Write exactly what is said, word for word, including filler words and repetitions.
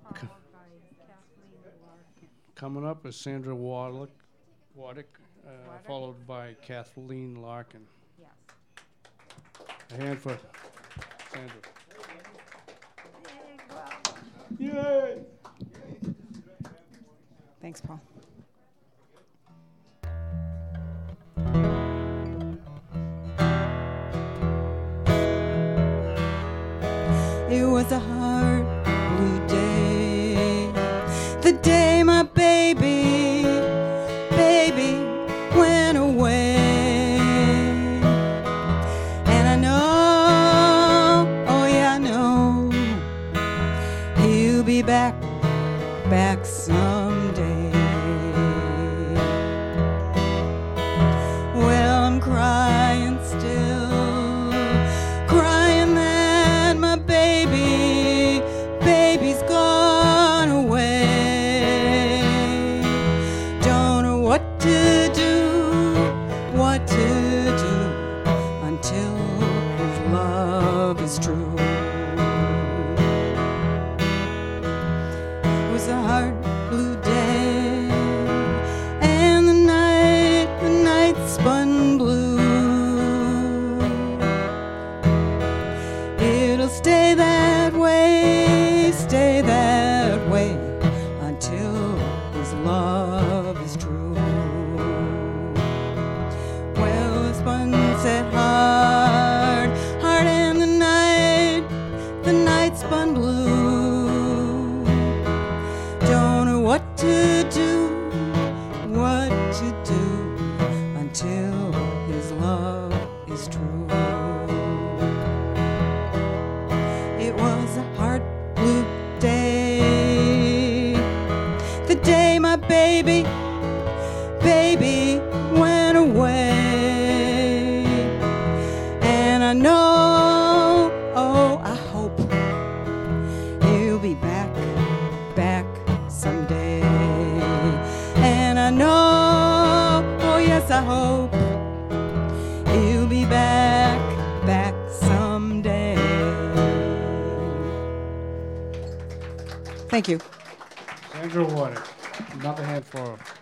C- Coming up is Sandra Waddick, Waddick uh, followed by Kathleen Larkin. A hand for Sandra. Yay! Thanks, Paul. It was a hard blue day, the day my baby, baby went away. And I know, oh yeah, I know, he'll be back, back someday. Well, I'm crying still, crying that my baby, baby's gone away. Don't know what to do, what to do, until his love is true. It was a hard blue day, and the night, the night spun blue. It'll stay that way, stay that way, until his love is true. Well, the spun set hard, hard, and the night, the night spun blue. Don't know what to do, what to do, until his love is true. It was a hard blue day, the day my baby, baby went away. And I know, oh, I hope he'll be back, back someday. And I know, oh yes, I hope he'll be back, back someday. Thank you. Sandra Waddick. Another hand for her.